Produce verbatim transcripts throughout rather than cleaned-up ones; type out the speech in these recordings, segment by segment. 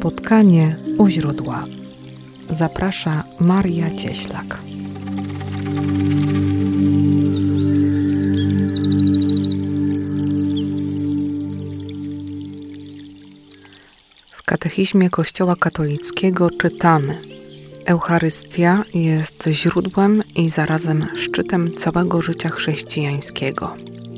spotkanie u źródła. Zaprasza Maria Cieślak. W katechizmie Kościoła katolickiego czytamy: Eucharystia jest źródłem i zarazem szczytem całego życia chrześcijańskiego.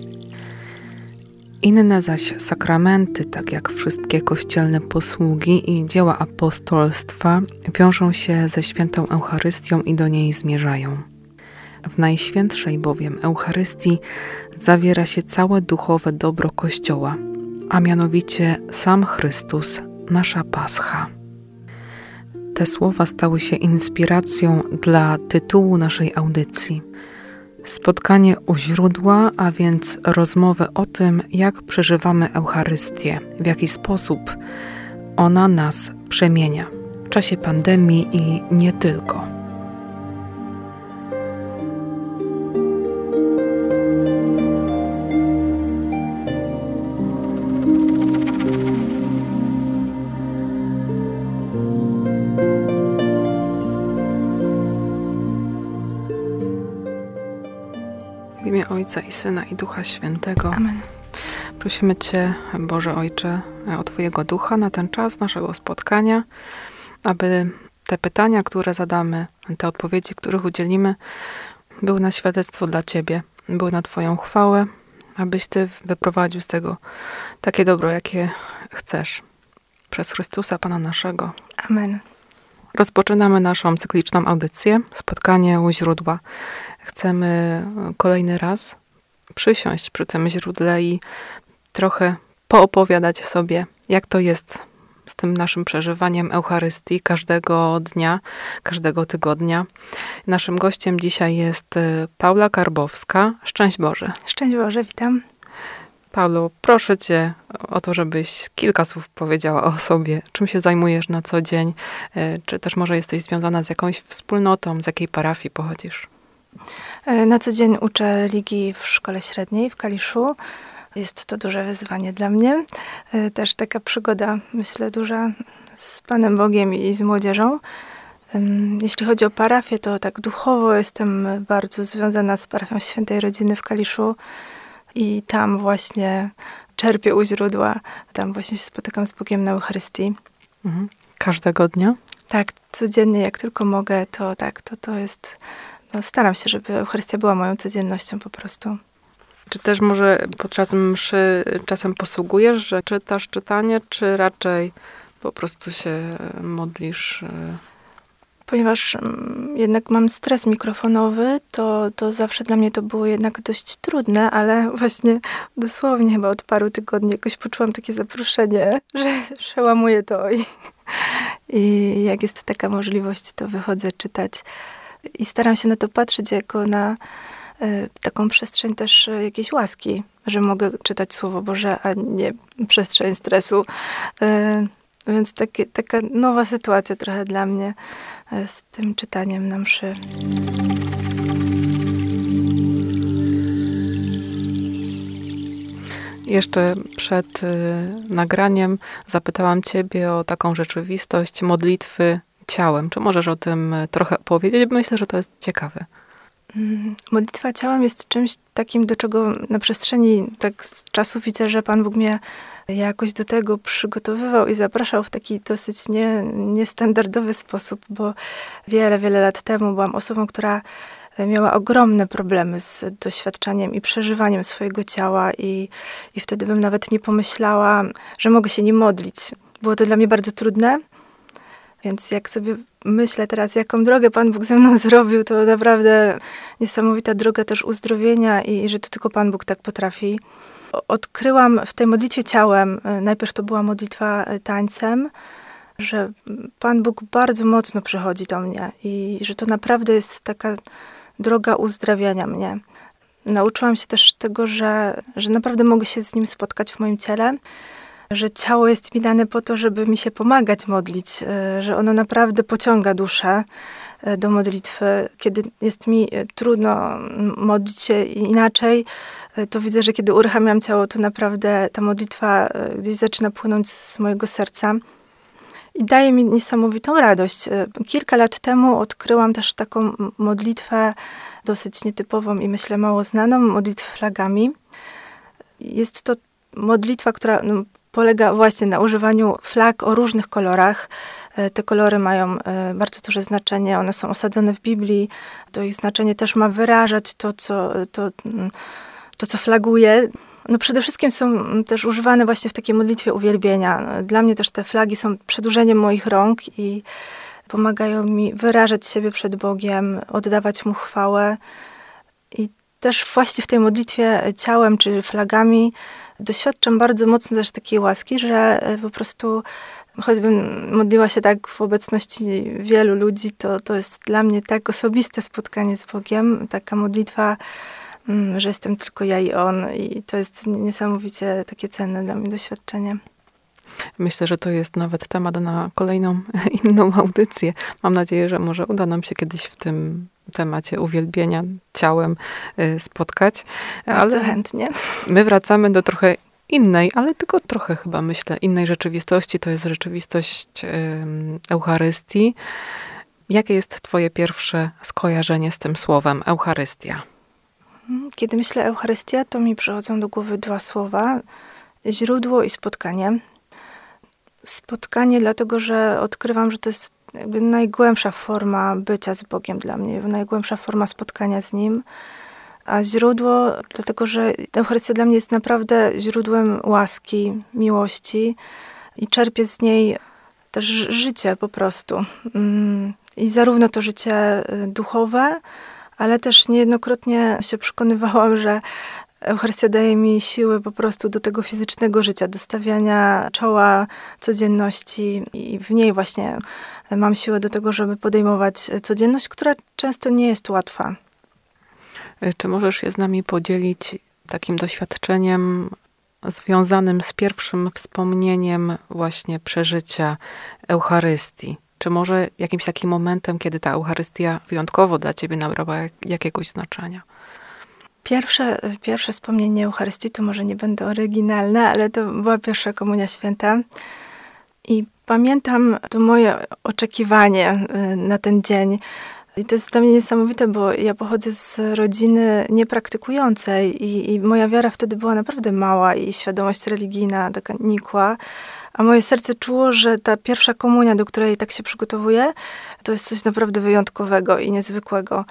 Inne zaś sakramenty, tak jak wszystkie kościelne posługi i dzieła apostolstwa, wiążą się ze świętą Eucharystią i do niej zmierzają. W Najświętszej bowiem Eucharystii zawiera się całe duchowe dobro Kościoła, a mianowicie sam Chrystus, nasza Pascha. Te słowa stały się inspiracją dla tytułu naszej audycji. Spotkanie u źródła, a więc rozmowę o tym, jak przeżywamy Eucharystię, w jaki sposób ona nas przemienia w czasie pandemii i nie tylko. W imię Ojca i Syna i Ducha Świętego. Amen. Prosimy Cię, Boże Ojcze, o Twojego Ducha na ten czas naszego spotkania, aby te pytania, które zadamy, te odpowiedzi, których udzielimy, były na świadectwo dla Ciebie, były na Twoją chwałę, abyś Ty wyprowadził z tego takie dobro, jakie chcesz. Przez Chrystusa, Pana naszego. Amen. Rozpoczynamy naszą cykliczną audycję, spotkanie u źródła. Chcemy kolejny raz przysiąść przy tym źródle i trochę poopowiadać sobie, jak to jest z tym naszym przeżywaniem Eucharystii każdego dnia, każdego tygodnia. Naszym gościem dzisiaj jest Paula Karbowska. Szczęść Boże. Szczęść Boże, witam. Paulo, proszę Cię o to, żebyś kilka słów powiedziała o sobie. Czym się zajmujesz na co dzień? Czy też może jesteś związana z jakąś wspólnotą, z jakiej parafii pochodzisz? Na co dzień uczę religii w szkole średniej w Kaliszu. Jest to duże wyzwanie dla mnie. Też taka przygoda, myślę, duża z Panem Bogiem i z młodzieżą. Jeśli chodzi o parafię, to tak duchowo jestem bardzo związana z parafią Świętej Rodziny w Kaliszu. I tam właśnie czerpię u źródła. Tam właśnie się spotykam z Bogiem na Eucharystii. Mhm. Każdego dnia? Tak, codziennie jak tylko mogę, to tak, to, to jest... No, staram się, żeby Eucharystia była moją codziennością po prostu. Czy też może podczas mszy czasem posługujesz, że czytasz czytanie, czy raczej po prostu się modlisz? Ponieważ um, jednak mam stres mikrofonowy, to, to zawsze dla mnie to było jednak dość trudne, ale właśnie dosłownie chyba od paru tygodni jakoś poczułam takie zaproszenie, że przełamuję to i, i jak jest taka możliwość, to wychodzę czytać. I staram się na to patrzeć jako na y, taką przestrzeń też y, jakiejś łaski, że mogę czytać Słowo Boże, a nie przestrzeń stresu. Y, więc takie, taka nowa sytuacja trochę dla mnie y, z tym czytaniem na mszy. Jeszcze przed y, nagraniem zapytałam Ciebie o taką rzeczywistość modlitwy ciałem. Czy możesz o tym trochę powiedzieć? Myślę, że to jest ciekawe. Modlitwa ciałem jest czymś takim, do czego na przestrzeni tak z czasu widzę, że Pan Bóg mnie jakoś do tego przygotowywał i zapraszał w taki dosyć nie, niestandardowy sposób, bo wiele, wiele lat temu byłam osobą, która miała ogromne problemy z doświadczaniem i przeżywaniem swojego ciała i, i wtedy bym nawet nie pomyślała, że mogę się nie modlić. Było to dla mnie bardzo trudne. Więc jak sobie myślę teraz, jaką drogę Pan Bóg ze mną zrobił, to naprawdę niesamowita droga też uzdrowienia i, i że to tylko Pan Bóg tak potrafi. Odkryłam w tej modlitwie ciałem, najpierw to była modlitwa tańcem, że Pan Bóg bardzo mocno przychodzi do mnie i że to naprawdę jest taka droga uzdrawiania mnie. Nauczyłam się też tego, że, że naprawdę mogę się z Nim spotkać w moim ciele, że ciało jest mi dane po to, żeby mi się pomagać modlić, że ono naprawdę pociąga duszę do modlitwy. Kiedy jest mi trudno modlić się inaczej, to widzę, że kiedy uruchamiam ciało, to naprawdę ta modlitwa gdzieś zaczyna płynąć z mojego serca. i daje mi niesamowitą radość. Kilka lat temu odkryłam też taką modlitwę dosyć nietypową i myślę mało znaną, modlitwę flagami. Jest to modlitwa, która no, polega właśnie na używaniu flag o różnych kolorach. Te kolory mają bardzo duże znaczenie, one są osadzone w Biblii. To ich znaczenie też ma wyrażać to, co, to, to, co flaguje. No przede wszystkim są też używane właśnie w takiej modlitwie uwielbienia. Dla mnie też te flagi są przedłużeniem moich rąk i pomagają mi wyrażać siebie przed Bogiem, oddawać Mu chwałę. I też właśnie w tej modlitwie ciałem czy flagami doświadczam bardzo mocno też takiej łaski, że po prostu choćbym modliła się tak w obecności wielu ludzi, to, to jest dla mnie tak osobiste spotkanie z Bogiem, taka modlitwa, że jestem tylko ja i On i to jest niesamowicie takie cenne dla mnie doświadczenie. Myślę, że to jest nawet temat na kolejną inną audycję. Mam nadzieję, że może uda nam się kiedyś w tym temacie uwielbienia ciałem spotkać. Bardzo ale chętnie. My wracamy do trochę innej, ale tylko trochę chyba myślę, innej rzeczywistości. To jest rzeczywistość Eucharystii. Jakie jest twoje pierwsze skojarzenie z tym słowem Eucharystia? Kiedy myślę Eucharystia, to mi przychodzą do głowy dwa słowa. Źródło i spotkanie. Spotkanie dlatego, że odkrywam, że to jest jakby najgłębsza forma bycia z Bogiem dla mnie, najgłębsza forma spotkania z Nim. A źródło, dlatego, że Eucharystia dla mnie jest naprawdę źródłem łaski, miłości i czerpię z niej też życie po prostu. I zarówno to życie duchowe, ale też niejednokrotnie się przekonywałam, że Eucharystia daje mi siły po prostu do tego fizycznego życia, do stawiania czoła codzienności i w niej właśnie mam siłę do tego, żeby podejmować codzienność, która często nie jest łatwa. Czy możesz się z nami podzielić takim doświadczeniem związanym z pierwszym wspomnieniem właśnie przeżycia Eucharystii? Czy może jakimś takim momentem, kiedy ta Eucharystia wyjątkowo dla ciebie nabrała jakiegoś znaczenia? Pierwsze, pierwsze wspomnienie Eucharystii, to może nie będę oryginalna, ale to była pierwsza Komunia Święta. I pamiętam to moje oczekiwanie na ten dzień. I to jest dla mnie niesamowite, bo ja pochodzę z rodziny niepraktykującej i, i moja wiara wtedy była naprawdę mała i świadomość religijna taka nikła. A moje serce czuło, że ta pierwsza komunia, do której tak się przygotowuję, to jest coś naprawdę wyjątkowego i niezwykłego.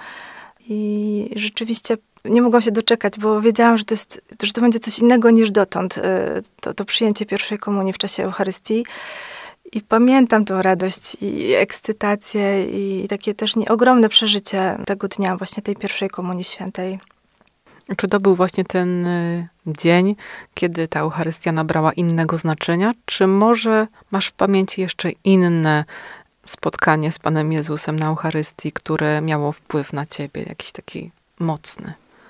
I rzeczywiście nie mogłam się doczekać, bo wiedziałam, że to, jest, że to będzie coś innego niż dotąd, to, to przyjęcie pierwszej komunii w czasie Eucharystii. I pamiętam tą radość i ekscytację i takie też nie, ogromne przeżycie tego dnia, właśnie tej pierwszej Komunii Świętej. Czy to był właśnie ten dzień, kiedy ta Eucharystia nabrała innego znaczenia? Czy może masz w pamięci jeszcze inne spotkanie z Panem Jezusem na Eucharystii, które miało wpływ na ciebie, jakiś taki mocny?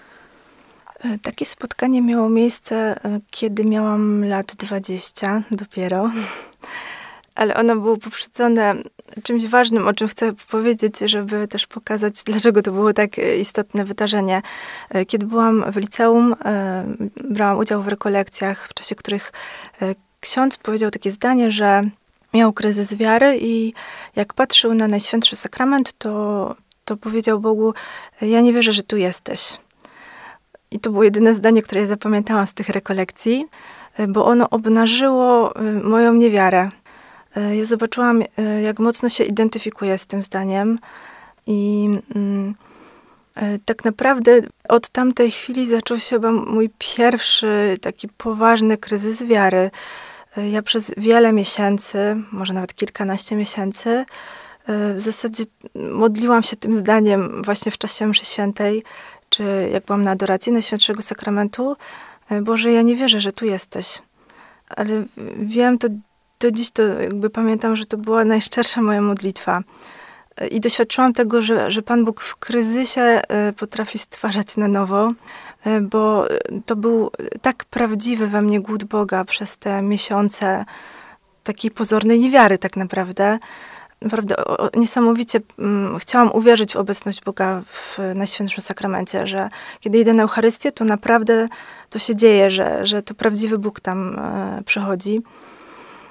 Takie spotkanie miało miejsce, kiedy miałam lat dwadzieścia dopiero. Ale ono było poprzedzone czymś ważnym, o czym chcę powiedzieć, żeby też pokazać, dlaczego to było tak istotne wydarzenie. Kiedy byłam w liceum, brałam udział w rekolekcjach, w czasie których ksiądz powiedział takie zdanie, że miał kryzys wiary i jak patrzył na Najświętszy Sakrament, to, to powiedział Bogu: ja nie wierzę, że tu jesteś. I to było jedyne zdanie, które ja zapamiętałam z tych rekolekcji, bo ono obnażyło moją niewiarę. Ja zobaczyłam, jak mocno się identyfikuję z tym zdaniem i mm, tak naprawdę od tamtej chwili zaczął się chyba mój pierwszy taki poważny kryzys wiary. Ja przez wiele miesięcy, może nawet kilkanaście miesięcy, w zasadzie modliłam się tym zdaniem właśnie w czasie mszy świętej, czy jak byłam na adoracji Najświętszego Sakramentu: Boże, ja nie wierzę, że tu jesteś. Ale wiem, to do dziś to jakby pamiętam, że to była najszczersza moja modlitwa. I doświadczyłam tego, że, że Pan Bóg w kryzysie potrafi stwarzać na nowo, bo to był tak prawdziwy we mnie głód Boga przez te miesiące takiej pozornej niewiary tak naprawdę. Naprawdę o, o, niesamowicie um, chciałam uwierzyć w obecność Boga w Najświętszym Sakramencie, że kiedy idę na Eucharystię, to naprawdę to się dzieje, że, że to prawdziwy Bóg tam e, przychodzi.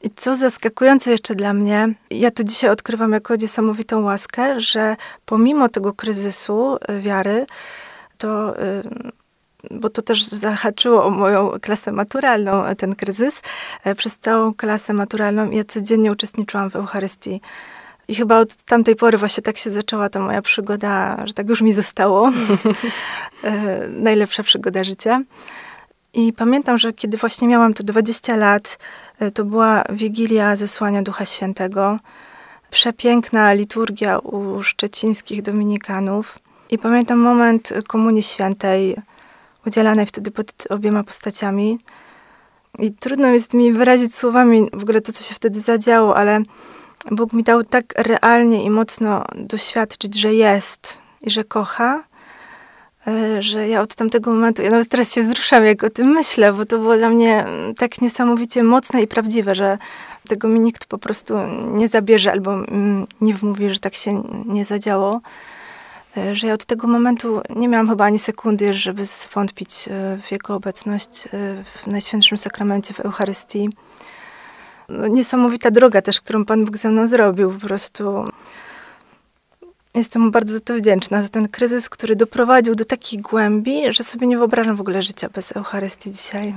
I co zaskakujące jeszcze dla mnie, ja to dzisiaj odkrywam jako niesamowitą łaskę, że pomimo tego kryzysu wiary, to, bo to też zahaczyło o moją klasę maturalną, ten kryzys, przez całą klasę maturalną ja codziennie uczestniczyłam w Eucharystii. I chyba od tamtej pory właśnie tak się zaczęła ta moja przygoda, że tak już mi zostało. Najlepsza przygoda życia. I pamiętam, że kiedy właśnie miałam to dwadzieścia lat, to była Wigilia Zesłania Ducha Świętego. Przepiękna liturgia u szczecińskich dominikanów. I pamiętam moment Komunii Świętej, udzielanej wtedy pod obiema postaciami. I trudno jest mi wyrazić słowami w ogóle to, co się wtedy zadziało, ale Bóg mi dał tak realnie i mocno doświadczyć, że jest i że kocha, że ja od tamtego momentu, ja nawet teraz się wzruszam, jak o tym myślę, bo to było dla mnie tak niesamowicie mocne i prawdziwe, że tego mi nikt po prostu nie zabierze albo nie wmówi, że tak się nie zadziało. Że ja od tego momentu nie miałam chyba ani sekundy, żeby zwątpić w Jego obecność w Najświętszym Sakramencie, w Eucharystii. No, niesamowita droga też, którą Pan Bóg ze mną zrobił. Po prostu jestem mu bardzo za to wdzięczna, za ten kryzys, który doprowadził do takiej głębi, że sobie nie wyobrażam w ogóle życia bez Eucharystii dzisiaj.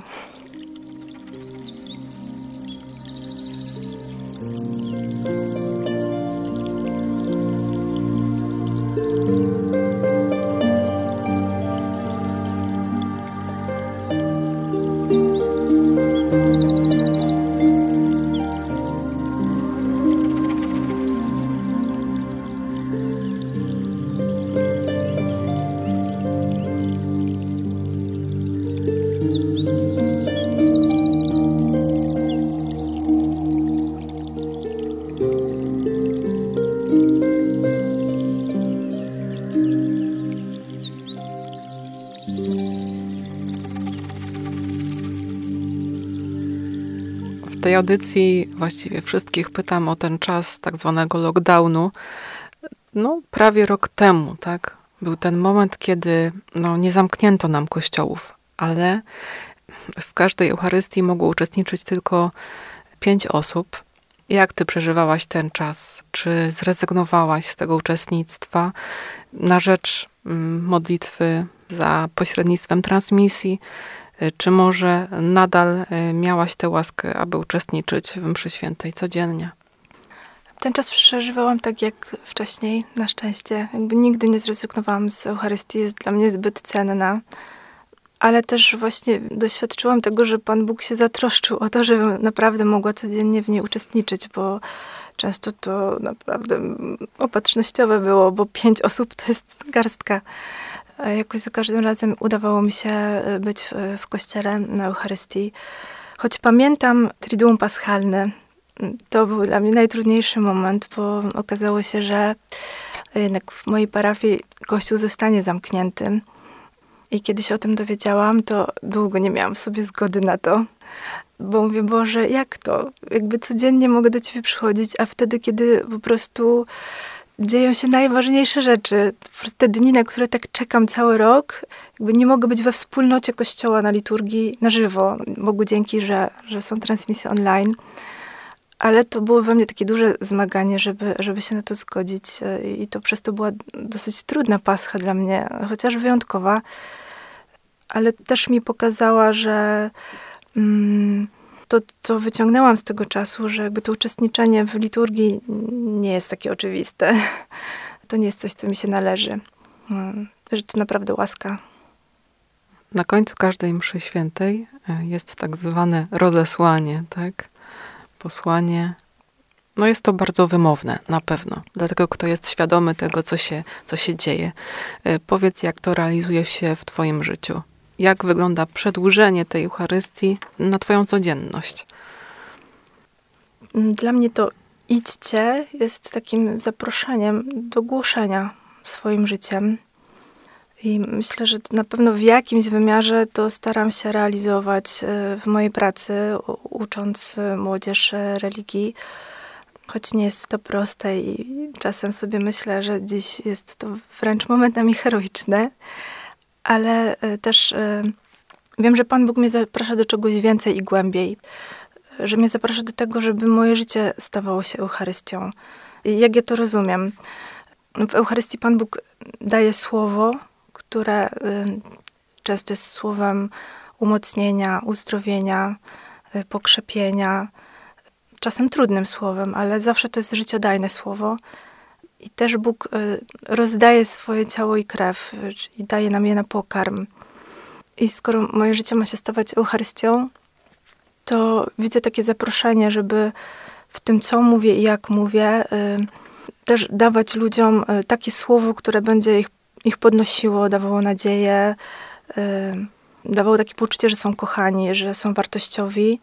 W tej audycji właściwie wszystkich pytam o ten czas tak zwanego lockdownu. No, prawie rok temu, tak? Był ten moment, kiedy no, nie zamknięto nam kościołów, ale w każdej Eucharystii mogło uczestniczyć tylko pięć osób. Jak ty przeżywałaś ten czas? Czy zrezygnowałaś z tego uczestnictwa na rzecz modlitwy za pośrednictwem transmisji? Czy może nadal miałaś tę łaskę, aby uczestniczyć w mszy świętej codziennie? Ten czas przeżywałam tak jak wcześniej, na szczęście. Jakby nigdy nie zrezygnowałam z Eucharystii, jest dla mnie zbyt cenna. Ale też właśnie doświadczyłam tego, że Pan Bóg się zatroszczył o to, żebym naprawdę mogła codziennie w niej uczestniczyć, bo często to naprawdę opatrznościowe było, bo pięć osób to jest garstka. Jakoś za każdym razem udawało mi się być w, w kościele na Eucharystii. Choć pamiętam Triduum Paschalne, to był dla mnie najtrudniejszy moment, bo okazało się, że jednak w mojej parafii kościół zostanie zamknięty. I kiedy się o tym dowiedziałam, to długo nie miałam w sobie zgody na to. Bo mówię, Boże, jak to? Jakby codziennie mogę do Ciebie przychodzić, a wtedy, kiedy po prostu dzieją się najważniejsze rzeczy, po prostu te dni, na które tak czekam cały rok, jakby nie mogę być we wspólnocie Kościoła na liturgii na żywo. Bogu dzięki, że, że są transmisje online. Ale to było we mnie takie duże zmaganie, żeby, żeby się na to zgodzić. I to przez to była dosyć trudna Pascha dla mnie, chociaż wyjątkowa. Ale też mi pokazała, że mm, to, co wyciągnęłam z tego czasu, że jakby to uczestniczenie w liturgii nie jest takie oczywiste. To nie jest coś, co mi się należy. Że to naprawdę łaska. Na końcu każdej mszy świętej jest tak zwane rozesłanie, tak? Posłanie. No jest to bardzo wymowne, na pewno. Dla tego, kto jest świadomy tego, co się, co się dzieje. Powiedz, jak to realizuje się w twoim życiu. Jak wygląda przedłużenie tej Eucharystii na twoją codzienność? Dla mnie to idźcie jest takim zaproszeniem do głoszenia swoim życiem. I myślę, że na pewno w jakimś wymiarze to staram się realizować w mojej pracy, ucząc młodzież religii. Choć nie jest to proste i czasem sobie myślę, że dziś jest to wręcz momentami heroiczne. Ale też wiem, że Pan Bóg mnie zaprasza do czegoś więcej i głębiej. że mnie zaprasza do tego, żeby moje życie stawało się Eucharystią. I jak ja to rozumiem? W Eucharystii Pan Bóg daje słowo, które często jest słowem umocnienia, uzdrowienia, pokrzepienia. Czasem trudnym słowem, ale zawsze to jest życiodajne słowo. I też Bóg rozdaje swoje ciało i krew i daje nam je na pokarm. I skoro moje życie ma się stawać Eucharystią, to widzę takie zaproszenie, żeby w tym, co mówię i jak mówię, też dawać ludziom takie słowo, które będzie ich, ich podnosiło, dawało nadzieję, dawało takie poczucie, że są kochani, że są wartościowi,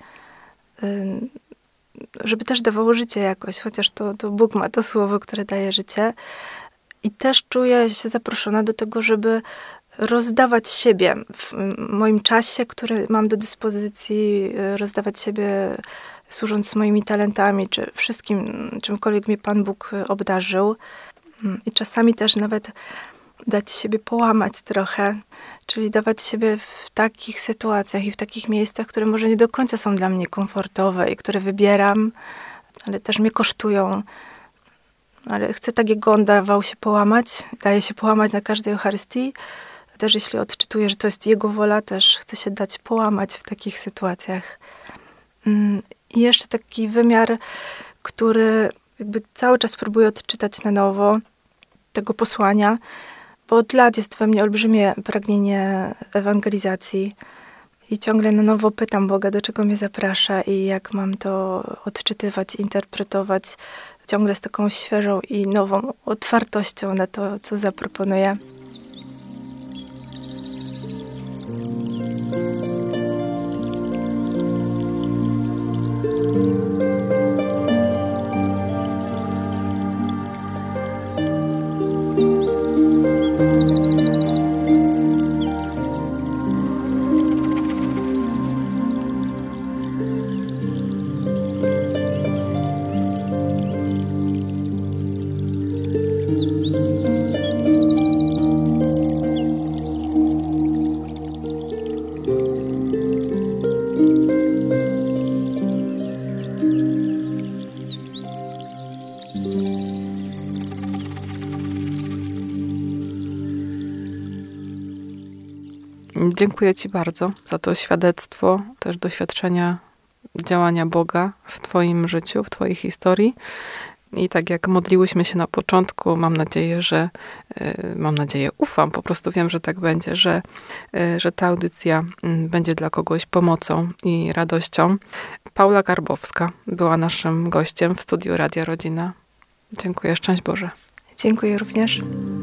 żeby też dawało życie jakoś, chociaż to, to Bóg ma to słowo, które daje życie. I też czuję się zaproszona do tego, żeby rozdawać siebie w moim czasie, który mam do dyspozycji, rozdawać siebie służąc moimi talentami, czy wszystkim, czymkolwiek mnie Pan Bóg obdarzył. I czasami też nawet dać siebie połamać trochę, czyli dawać siebie w takich sytuacjach i w takich miejscach, które może nie do końca są dla mnie komfortowe i które wybieram, ale też mnie kosztują. Ale chcę tak, jak on dawał się połamać, daje się połamać na każdej Eucharystii. Też jeśli odczytuję, że to jest Jego wola, też chcę się dać połamać w takich sytuacjach. I jeszcze taki wymiar, który jakby cały czas próbuję odczytać na nowo, tego posłania, bo od lat jest we mnie olbrzymie pragnienie ewangelizacji i ciągle na nowo pytam Boga, do czego mnie zaprasza i jak mam to odczytywać, interpretować, ciągle z taką świeżą i nową otwartością na to, co zaproponuje. Dziękuję Ci bardzo za to świadectwo, też doświadczenia działania Boga w Twoim życiu, w Twojej historii. I tak jak modliłyśmy się na początku, mam nadzieję, że, mam nadzieję, ufam, po prostu wiem, że tak będzie, że, że ta audycja będzie dla kogoś pomocą i radością. Paula Garbowska była naszym gościem w studiu Radia Rodzina. Dziękuję, szczęść Boże. Dziękuję również.